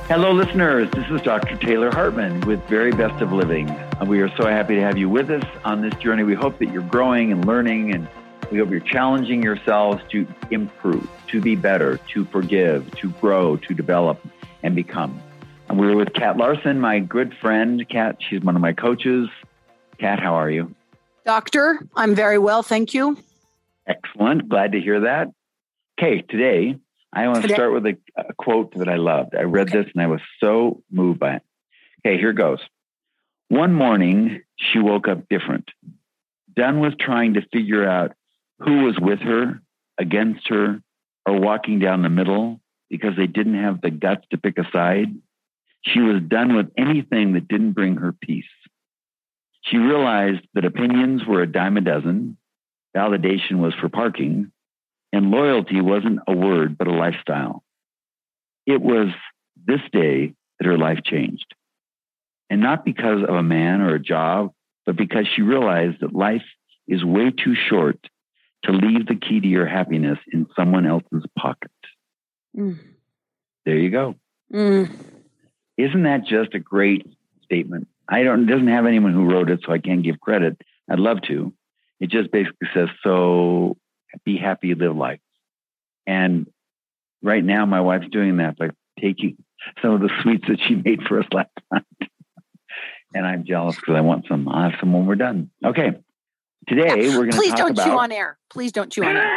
Hello, listeners. This is Dr. Taylor Hartman with Very Best of Living. We are so happy to have you with us on this journey. We hope that you're growing and learning, and we hope you're challenging yourselves to improve, to be better, to forgive, to grow, to develop, and become. And we're with Kat Larson, my good friend. Kat, she's one of my coaches. Kat, how are you? Doctor, I'm very well, thank you. Excellent. Glad to hear that. Okay, today, I want to start with a quote that I loved. I read this and I was so moved by it. Okay, here goes. One morning, she woke up different. Done with trying to figure out who was with her, against her, or walking down the middle because they didn't have the guts to pick a side. She was done with anything that didn't bring her peace. She realized that opinions were a dime a dozen, validation was for parking, and loyalty wasn't a word, but a lifestyle. It was this day that her life changed. And not because of a man or a job, but because she realized that life is way too short to leave the key to your happiness in someone else's pocket. There you go. Isn't that just a great statement? It doesn't have anyone who wrote it, so I can't give credit. I'd love to. It just basically says, so be happy, live life. And right now, my wife's doing that by taking some of the sweets that she made for us last night. And I'm jealous because I want some. I'll have some when we're done. Okay. Today, we're going to talk about... Please don't chew on air. Please don't chew on air.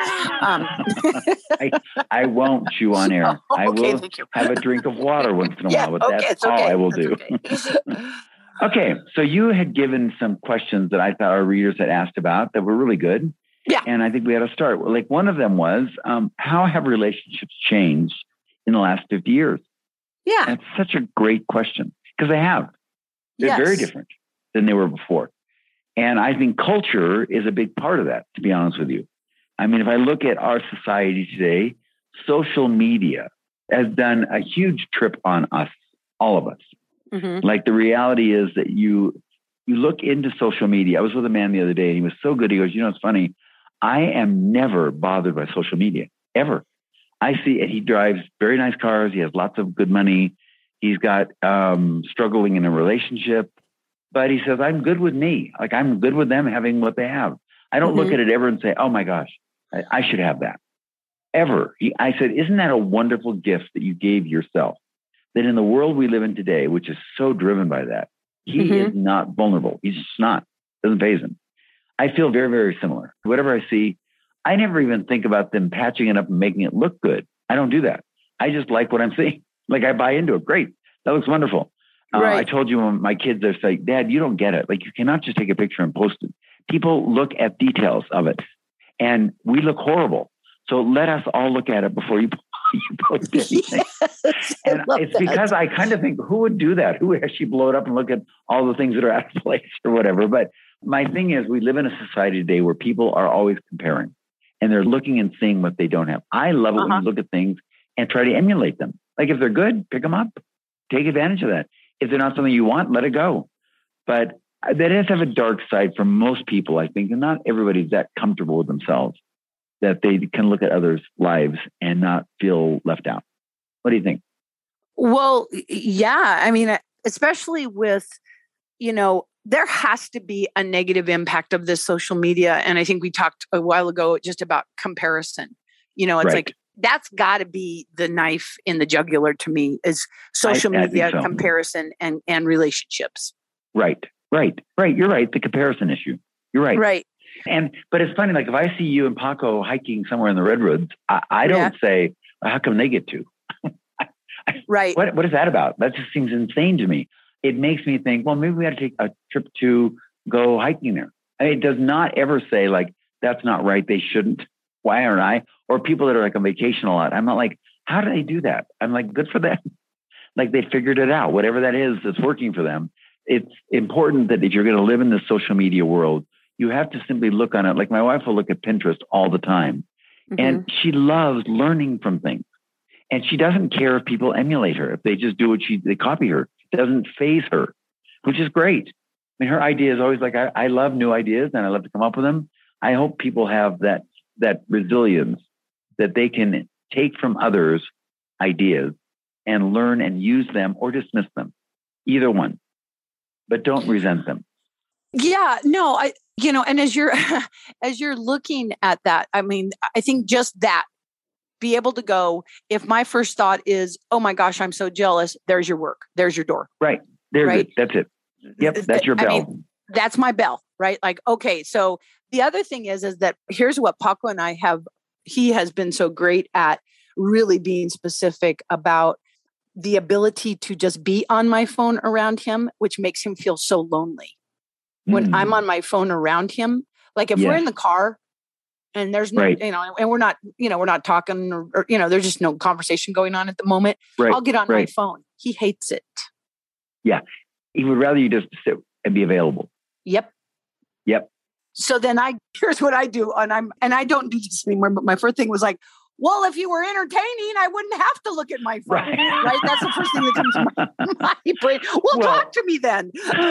I won't chew on air. I will have a drink of water once in a while, but that's all I will do. Okay. So you had given some questions that I thought our readers had asked about that were really good. Yeah. And I think we had to start. Like one of them was, how have relationships changed in the last 50 years? Yeah. That's such a great question because they have. They're very different than they were before. And I think culture is a big part of that, to be honest with you. I mean, if I look at our society today, social media has done a huge trip on us, all of us. Mm-hmm. Like the reality is that you look into social media. I was with a man the other day and he was so good. He goes, it's funny. I am never bothered by social media, ever. I see it. He drives very nice cars. He has lots of good money. He's got struggling in a relationship. But he says, I'm good with me. Like I'm good with them having what they have. I don't look at it ever and say, oh my gosh, I should have that. Ever. I said, isn't that a wonderful gift that you gave yourself? That in the world we live in today, which is so driven by that, he is not vulnerable. He's just not. Doesn't faze him. I feel very, very similar. Whatever I see, I never even think about them patching it up and making it look good. I don't do that. I just like what I'm seeing. Like I buy into it. Great. That looks wonderful. Right. I told you when my kids are like, Dad, you don't get it. Like you cannot just take a picture and post it. People look at details of it and we look horrible. So let us all look at it before you post anything. Yes, and it's because I kind of think, who would do that? Who would actually blow it up and look at all the things that are out of place or whatever? But my thing is, we live in a society today where people are always comparing and they're looking and seeing what they don't have. I love it when you look at things and try to emulate them. Like if they're good, pick them up, take advantage of that. If they're not something you want, let it go. But that does have a dark side for most people, I think, and not everybody's that comfortable with themselves that they can look at others' lives and not feel left out. What do you think? Well, yeah. I mean, especially with, there has to be a negative impact of this social media. And I think we talked a while ago just about comparison. It's like, that's got to be the knife in the jugular to me is social media comparison and relationships. Right. You're right. The comparison issue. You're right. Right. But it's funny, like if I see you and Paco hiking somewhere in the redwoods, I don't say, how come they get to? Right. What is that about? That just seems insane to me. It makes me think, well, maybe we had to take a trip to go hiking there. I mean, it does not ever say like, that's not right. They shouldn't. Why aren't I? Or people that are like on vacation a lot. I'm not like, how do they do that? I'm like, good for them. Like they figured it out, whatever that is that's working for them. It's important that if you're going to live in this social media world, you have to simply look on it. Like my wife will look at Pinterest all the time and she loves learning from things. And she doesn't care if people emulate her. If they just do what they copy her. It doesn't faze her, which is great. I mean, her idea is always like, I love new ideas and I love to come up with them. I hope people have that resilience that they can take from others' ideas and learn and use them or dismiss them. Either one. But don't resent them. Yeah, no, and as you're as you're looking at that, I mean, I think just that, be able to go, if my first thought is, oh my gosh, I'm so jealous, there's your work. There's your door. Right. There's it. That's it. Yep. That's your bell. I mean, that's my bell, right? Like, okay. So the other thing is that here's what Paco and I have, he has been so great at really being specific about the ability to just be on my phone around him, which makes him feel so lonely. When I'm on my phone around him, like if we're in the car, and there's no, and we're not talking or there's just no conversation going on at the moment. Right. I'll get on my phone. He hates it. Yeah. He would rather you just sit and be available. Yep. So then here's what I do. And I don't do this anymore, but my first thing was like, well, if you were entertaining, I wouldn't have to look at my phone. Right? That's the first thing that comes to my brain. Well, talk to me then.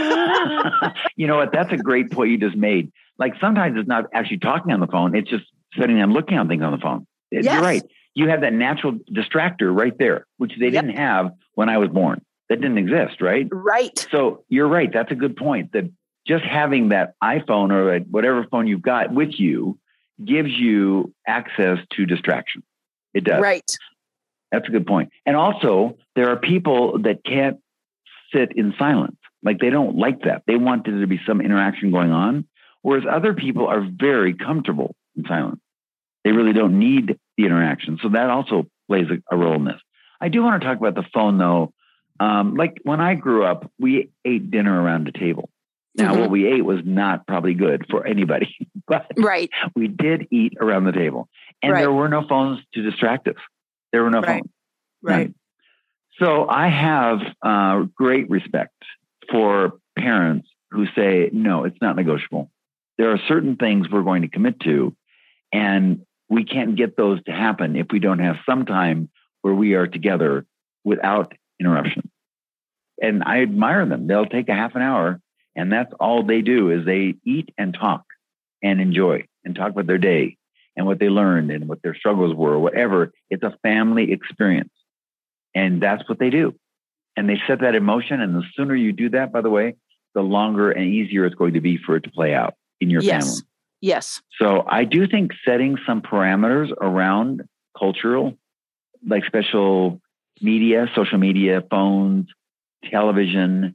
You know what? That's a great point you just made. Like sometimes it's not actually talking on the phone. It's just sitting and looking on things on the phone. Yes. You're right. You have that natural distractor right there, which they didn't have when I was born. That didn't exist, right? Right. So you're right. That's a good point. That just having that iPhone or whatever phone you've got with you gives you access to distraction. It does. Right. That's a good point. And also, there are people that can't sit in silence. Like they don't like that. They want there to be some interaction going on. Whereas other people are very comfortable in silence. They really don't need the interaction. So that also plays a role in this. I do want to talk about the phone though. Like when I grew up, we ate dinner around the table. Now, what we ate was not probably good for anybody, but we did eat around the table. And there were no phones to distract us. There were no phones. Right. So I have great respect for parents who say, no, it's not negotiable. There are certain things we're going to commit to, and we can't get those to happen if we don't have some time where we are together without interruption. And I admire them. They'll take a half an hour, and that's all they do is they eat and talk and enjoy and talk about their day and what they learned and what their struggles were or whatever. It's a family experience. And that's what they do. And they set that emotion. And the sooner you do that, by the way, the longer and easier it's going to be for it to play out in your family. Yes. So I do think setting some parameters around cultural, like special media, social media, phones, television.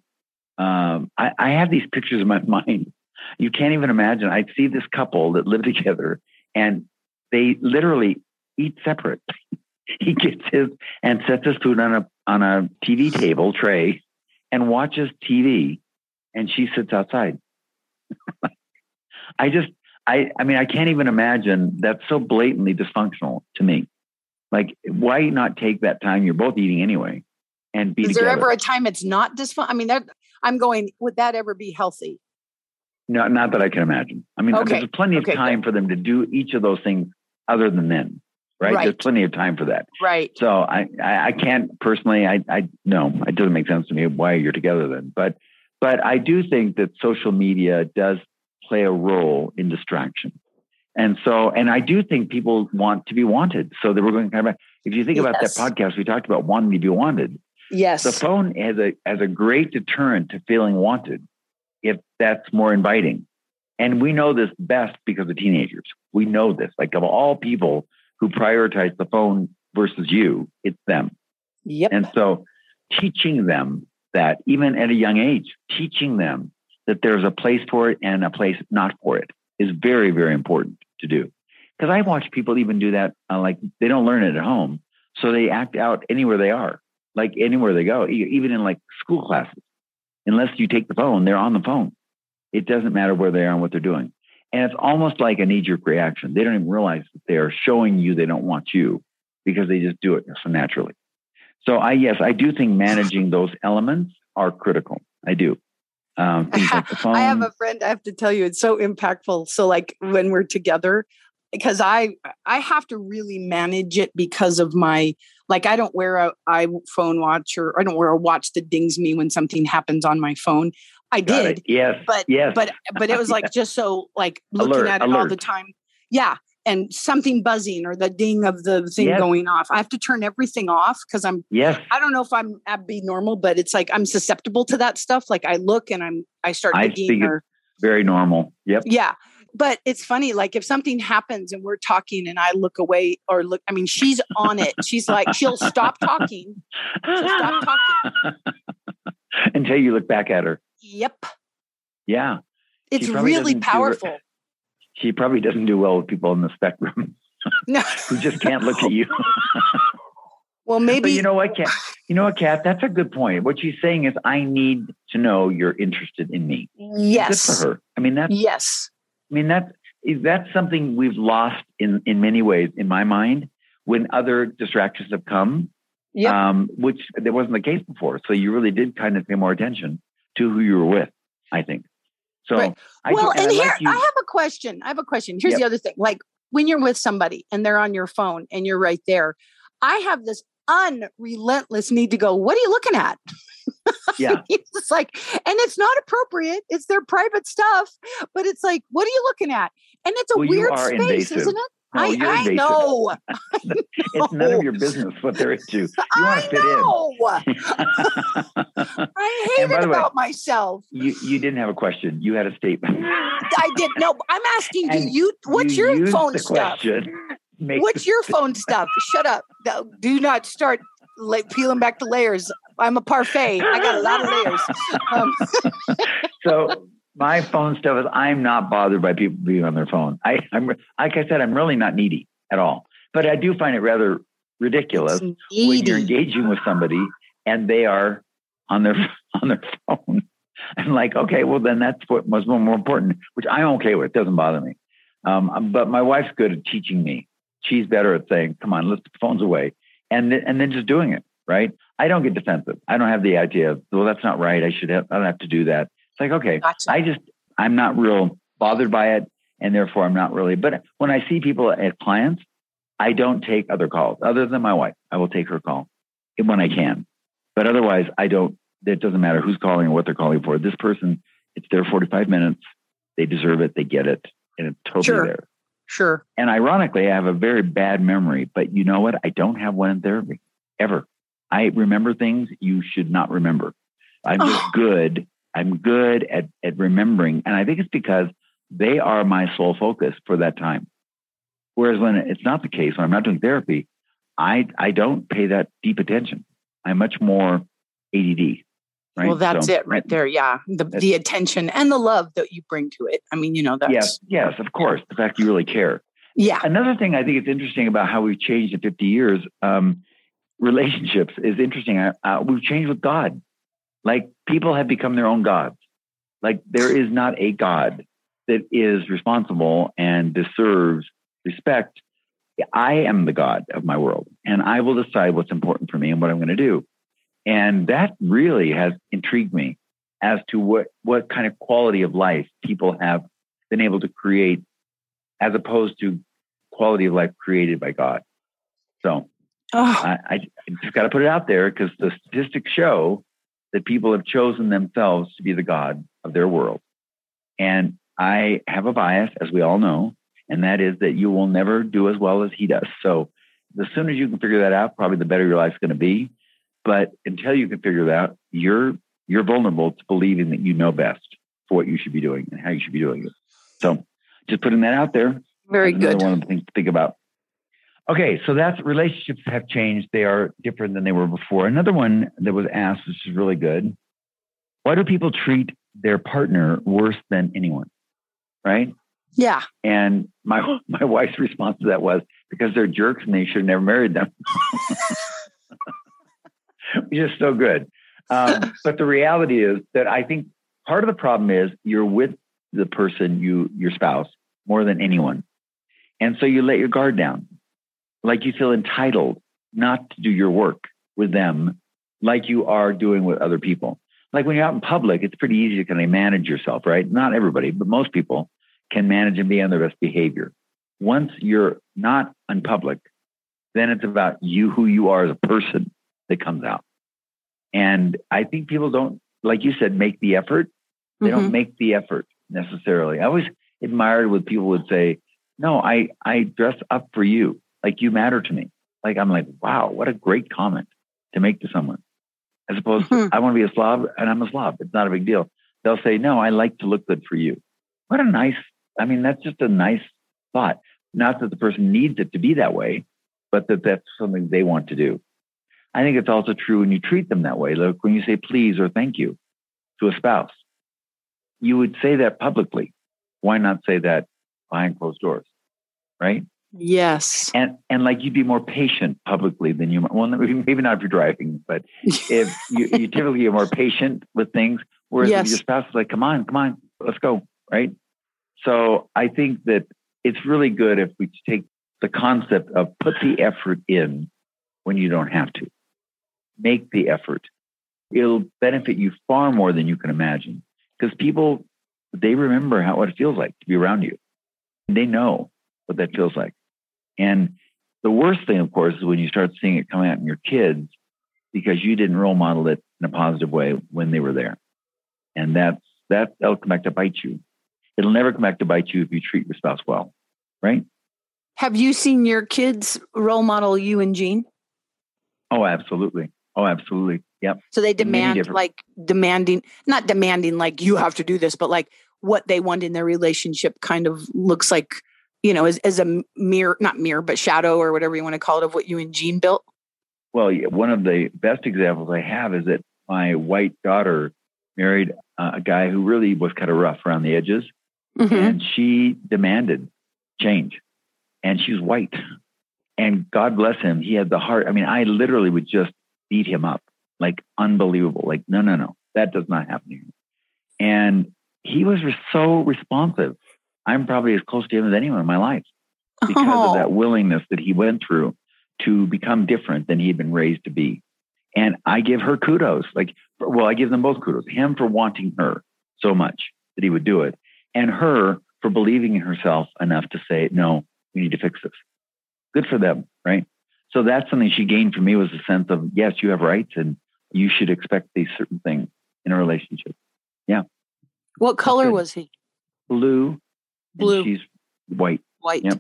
I have these pictures in my mind. You can't even imagine. I see this couple that live together and they literally eat separate. He gets his and sets his food on a TV table tray and watches TV, and she sits outside. I mean, I can't even imagine. That's so blatantly dysfunctional to me. Like, why not take that time? You're both eating anyway, and be together. Is there ever a time it's not dysfunctional? I mean, I'm going, would that ever be healthy? No, not that I can imagine. I mean, there's plenty of time for them to do each of those things other than then, right? There's plenty of time for that. Right. So I can't personally, no, it doesn't make sense to me why you're together then. But I do think that social media does play a role in distraction. And I do think people want to be wanted. So that we're going to come back. If you think about that podcast, we talked about wanting to be wanted. Yes. The phone has a great deterrent to feeling wanted if that's more inviting. And we know this best because of teenagers. We know this. Like of all people who prioritize the phone versus you, it's them. Yep. And so teaching them that even at a young age, teaching them that there's a place for it and a place not for it is very, very important to do. Because I watch people even do that, like they don't learn it at home. So they act out anywhere they are, like anywhere they go, even in like school classes. Unless you take the phone, they're on the phone. It doesn't matter where they are and what they're doing. And it's almost like a knee-jerk reaction. They don't even realize that they are showing you they don't want you because they just do it so naturally. So I do think managing those elements are critical. I do. Things like the phone. I have a friend, I have to tell you, it's so impactful. So like when we're together, because I have to really manage it because of my, like I don't wear a iPhone watch or I don't wear a watch that dings me when something happens on my phone. I did. Yes. But it was like just so like looking at it all the time. Yeah. and something buzzing or the ding of the thing going off. I have to turn everything off because I don't know if I'm abnormal, but it's like I'm susceptible to that stuff. Like I look and I start digging. It's very normal. Yep. Yeah. But it's funny, like if something happens and we're talking and I look away she's on it. She's like, she'll stop talking. Until you look back at her. Yep. Yeah. It's really powerful. She probably doesn't do well with people in the spectrum. No. Who just can't look at you. Well, maybe. But you know what, Kat? That's a good point. What she's saying is, I need to know you're interested in me. Yes. Good for her. I mean, that's something we've lost in many ways in my mind when other distractions have come, which that wasn't the case before. So you really did kind of pay more attention to who you were with, I think. So, right. I have a question. Here's the other thing. Like when you're with somebody and they're on your phone and you're right there, I have this unrelentless need to go, what are you looking at? Yeah. It's like, and it's not appropriate. It's their private stuff, but it's like, what are you looking at? And it's a weird space, invasive. isn't it? No, I know. It's none of your business what they're into. You want to fit in. I hate it about myself. You didn't have a question. You had a statement. I did. No, I'm asking you. What's your phone stuff? What's your phone stuff? Shut up. Do not start peeling back the layers. I'm a parfait. I got a lot of layers. So my phone stuff is I'm not bothered by people being on their phone. I'm like I said, I'm really not needy at all. But I do find it rather ridiculous when you're engaging with somebody and they are on their phone. I'm like, okay, well then that's what was more important, which I'm okay with. It doesn't bother me. But my wife's good at teaching me. She's better at saying, come on, let's put the phones away. And then just doing it, right? I don't get defensive. I don't have the idea of, well, that's not right. I don't have to do that. It's like, okay, gotcha. I'm not real bothered by it. And therefore I'm not really, but when I see people as clients, I don't take other calls other than my wife. I will take her call when I can, but otherwise it doesn't matter who's calling or what they're calling for. This person, it's their 45 minutes. They deserve it. They get it. And it's totally there. Sure. And ironically, I have a very bad memory, but you know what? I don't have one in therapy ever. I remember things you should not remember. I'm just good. I'm good at remembering. And I think it's because they are my sole focus for that time. Whereas when it's not the case, when I'm not doing therapy, I don't pay that deep attention. I'm much more ADD. Right? Well, that's it right there. Yeah. The attention and the love that you bring to it. I mean, that's. Yes, of course. The fact you really care. Yeah. Another thing I think it's interesting about how we've changed in 50 years, relationships is interesting. We've changed with God. Like people have become their own gods. Like there is not a God that is responsible and deserves respect. I am the God of my world and I will decide what's important for me and what I'm going to do. And that really has intrigued me as to what kind of quality of life people have been able to create as opposed to quality of life created by God. So I just got to put it out there because the statistics show that people have chosen themselves to be the God of their world. And I have a bias, as we all know, and that is that you will never do as well as he does. So as soon as you can figure that out, probably the better your life's going to be. But until you can figure that out, you're vulnerable to believing that you know best for what you should be doing and how you should be doing it. So just putting that out there. Very good. Another one to think about. Okay, so that's relationships have changed. They are different than they were before. Another one that was asked, which is really good. Why do people treat their partner worse than anyone? Right? Yeah. And my wife's response to that was because they're jerks and they should have never married them. Which is so good. But the reality is that I think part of the problem is you're with the person, your spouse, more than anyone. And so you let your guard down. Like you feel entitled not to do your work with them like you are doing with other people. Like when you're out in public, it's pretty easy to kind of manage yourself, right? Not everybody, but most people can manage and be on their best behavior. Once you're not in public, then it's about you, who you are as a person that comes out. And I think people don't, like you said, make the effort. They don't make the effort necessarily. I always admired when people would say, no, I dress up for you. Like you matter to me. Like, I'm like, wow, what a great comment to make to someone. As opposed to, I want to be a slob and I'm a slob. It's not a big deal. They'll say, no, I like to look good for you. What a nice, that's just a nice thought. Not that the person needs it to be that way, but that that's something they want to do. I think it's also true when you treat them that way. Look, when you say please or thank you to a spouse, you would say that publicly. Why not say that behind closed doors? Right? Yes. And like you'd be more patient publicly than you might. Well, maybe not if you're driving, but if you typically are more patient with things, whereas if your spouse is like, come on, let's go. Right? So I think that it's really good if we take the concept of put the effort in when you don't have to. Make the effort. It'll benefit you far more than you can imagine. Because people, they remember what it feels like to be around you. They know what that feels like. And the worst thing, of course, is when you start seeing it coming out in your kids because you didn't role model it in a positive way when they were there. And that'll come back to bite you. It'll never come back to bite you if you treat your spouse well, right? Have you seen your kids role model you and Jean? Oh, absolutely. Yep. So they demand not demanding like you have to do this, but like what they want in their relationship kind of looks like, as a not mirror, but shadow or whatever you want to call it of what you and Jean built. Well, one of the best examples I have is that my white daughter married a guy who really was kind of rough around the edges. Mm-hmm. And she demanded change. And she was white. And God bless him. He had the heart. I literally would just beat him up. Like unbelievable. Like, no. That does not happen here. And he was so responsive. I'm probably as close to him as anyone in my life because of that willingness that he went through to become different than he had been raised to be. And I give her kudos. I give them both kudos. Him for wanting her so much that he would do it. And her for believing in herself enough to say, no, we need to fix this. Good for them, right? So that's something she gained from me was a sense of, yes, you have rights and you should expect these certain things in a relationship. Yeah. What color was he? Blue. And she's white. White. Yep.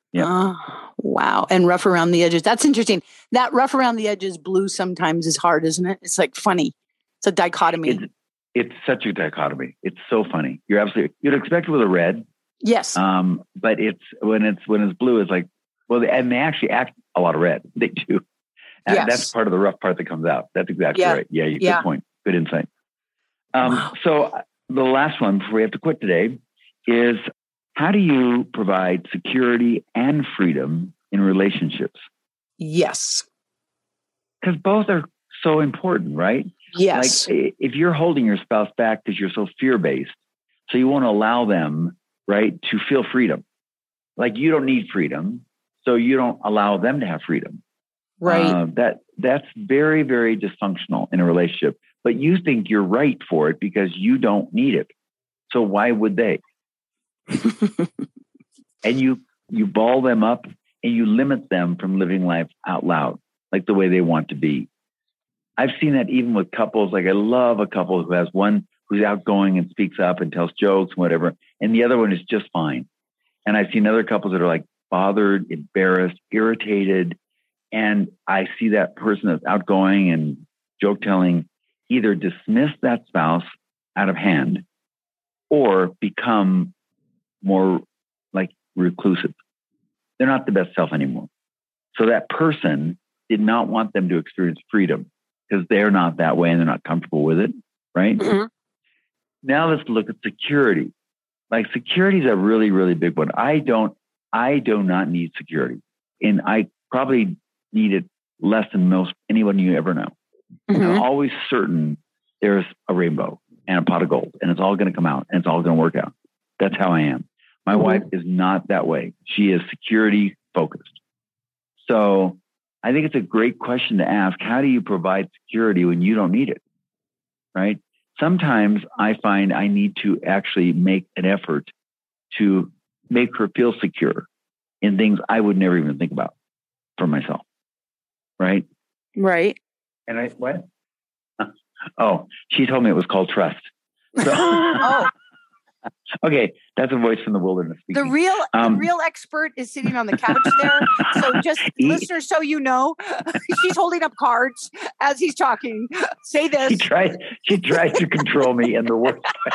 Oh, wow. And rough around the edges. That's interesting. That rough around the edges blue sometimes is hard, isn't it? It's like funny. It's a dichotomy. It's such a dichotomy. It's so funny. You'd expect it with a red. Yes. But when it's blue, it's like, and they actually act a lot of red. They do. And yes. That's part of the rough part that comes out. That's exactly right. Yeah, good point. Good insight. Wow. So the last one before we have to quit today is how do you provide security and freedom in relationships? Yes. Because both are so important, right? Yes. Like if you're holding your spouse back because you're so fear-based, so you won't allow them, right, to feel freedom. Like you don't need freedom, so you don't allow them to have freedom. Right. That's very, very dysfunctional in a relationship. But you think you're right for it because you don't need it. So why would they? And you ball them up and you limit them from living life out loud, like the way they want to be. I've seen that even with couples. Like I love a couple who has one who's outgoing and speaks up and tells jokes and whatever, and the other one is just fine. And I've seen other couples that are like bothered, embarrassed, irritated. And I see that person that's outgoing and joke telling either dismiss that spouse out of hand or become more like reclusive. They're not the best self anymore. So that person did not want them to experience freedom because they're not that way and they're not comfortable with it, right? Mm-hmm. Now let's look at security. Like security is a really, really big one. I do not need security. And I probably need it less than most anyone you ever know. Mm-hmm. I'm always certain there's a rainbow and a pot of gold and it's all going to come out and it's all going to work out. That's how I am. My mm-hmm. wife is not that way. She is security focused. So I think it's a great question to ask. How do you provide security when you don't need it? Right? Sometimes I find I need to actually make an effort to make her feel secure in things I would never even think about for myself. Right? Right. And what? Oh, she told me it was called trust. So, Okay, that's a voice from the wilderness speaking. The real expert is sitting on the couch there. So just listeners, so you know, she's holding up cards as he's talking. Say this. She tries to control me in the worst way.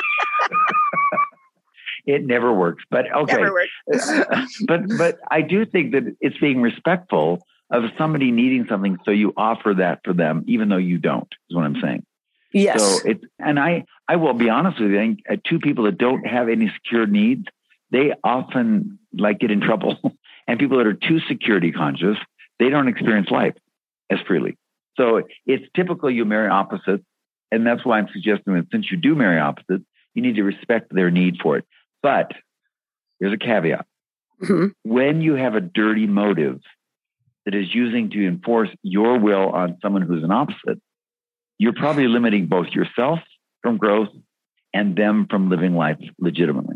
It never works. But okay. Never works. But I do think that it's being respectful of somebody needing something, so you offer that for them, even though you don't, is what I'm saying. Yes. So I will be honest with you, I think two people that don't have any secure needs, they often get in trouble. And people that are too security conscious, they don't experience life as freely. So it's typical you marry opposites. And that's why I'm suggesting that since you do marry opposites, you need to respect their need for it. But there's a caveat. Mm-hmm. When you have a dirty motive that is using to enforce your will on someone who's an opposite, you're probably limiting both yourself from growth and them from living life legitimately.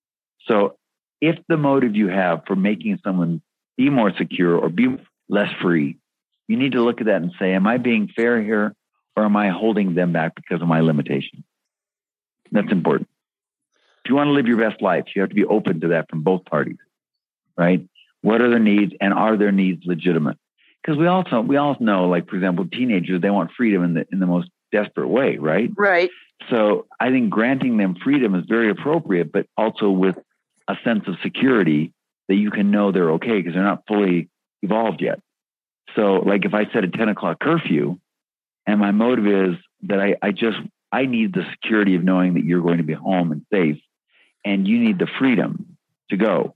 So if the motive you have for making someone be more secure or be less free, you need to look at that and say, am I being fair here, or am I holding them back because of my limitation? That's important. If you want to live your best life, you have to be open to that from both parties, right? What are their needs, and are their needs legitimate? Because we all know, for example, teenagers, they want freedom in the most desperate way, right? Right. So I think granting them freedom is very appropriate, but also with a sense of security that you can know they're okay because they're not fully evolved yet. So if I set a 10 o'clock curfew and my motive is that I need the security of knowing that you're going to be home and safe, and you need the freedom to go.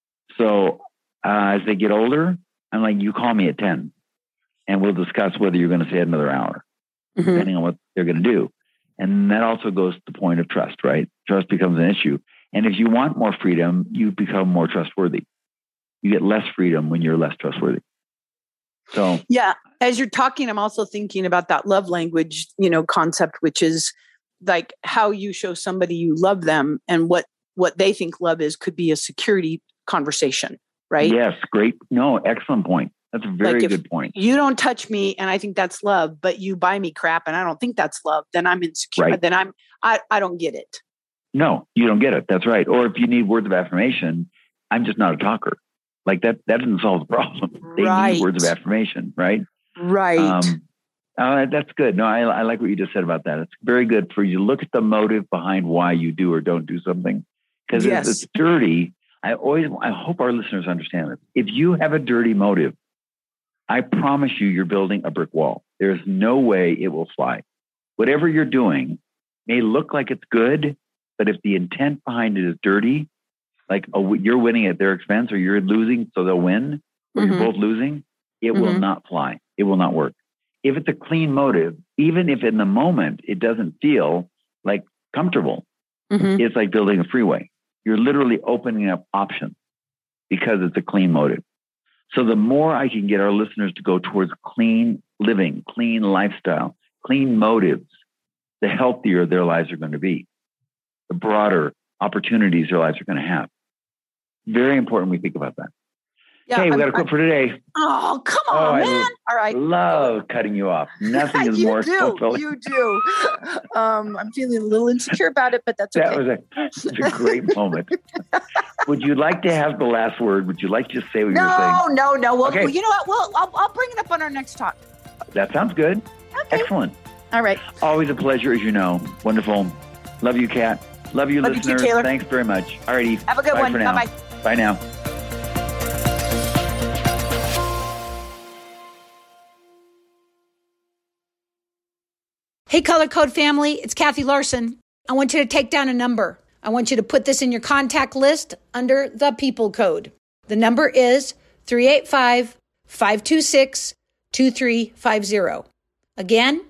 So as they get older, I'm like, you call me at 10 and we'll discuss whether you're going to stay another hour, depending on what they're going to do. And that also goes to the point of trust, right? Trust becomes an issue. And if you want more freedom, you become more trustworthy. You get less freedom when you're less trustworthy. So yeah, as you're talking, I'm also thinking about that love language, concept, which is how you show somebody you love them, and what they think love is could be a security conversation, right? Yes, great. No, excellent point. That's a very good point. You don't touch me and I think that's love, but you buy me crap and I don't think that's love, then I'm insecure. Right. Then I don't get it. No, you don't get it. That's right. Or if you need words of affirmation, I'm just not a talker. That doesn't solve the problem. They need words of affirmation, right? Right. That's good. No, I like what you just said about that. It's very good for you to look at the motive behind why you do or don't do something. Because it's dirty. I hope our listeners understand this. If you have a dirty motive, I promise you're building a brick wall. There's no way it will fly. Whatever you're doing may look like it's good, but if the intent behind it is dirty, you're winning at their expense, or you're losing so they'll win, or you're both losing, it will not fly. It will not work. If it's a clean motive, even if in the moment it doesn't feel comfortable, it's like building a freeway. You're literally opening up options because it's a clean motive. So the more I can get our listeners to go towards clean living, clean lifestyle, clean motives, the healthier their lives are going to be, the broader opportunities their lives are going to have. Very important we think about that. Yeah, hey, we got a quote for today. Oh, come on, man. All right. Love cutting you off. Nothing is more fulfilling. You do. I'm feeling a little insecure about it, but that's okay. That was such a great moment. Would you like to have the last word? Would you like to say what you were saying? No. Well, okay. You know what? I'll bring it up on our next talk. That sounds good. Okay. Excellent. All right. Always a pleasure, as you know. Wonderful. Love you, Kat. Love you, listeners. You too, Taylor. Thanks very much. All righty. Have a good one. Bye-bye. Bye now. Hey, Color Code family, it's Kathy Larson. I want you to take down a number. I want you to put this in your contact list under the People Code. The number is 385-526-2350. Again,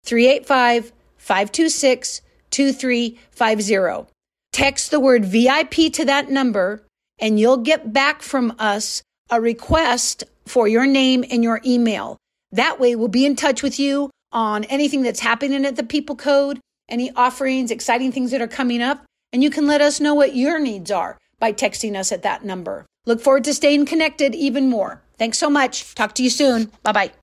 385-526-2350. Text the word VIP to that number, and you'll get back from us a request for your name and your email. That way, we'll be in touch with you on anything that's happening at the People Code, any offerings, exciting things that are coming up, and you can let us know what your needs are by texting us at that number. Look forward to staying connected even more. Thanks so much. Talk to you soon. Bye-bye.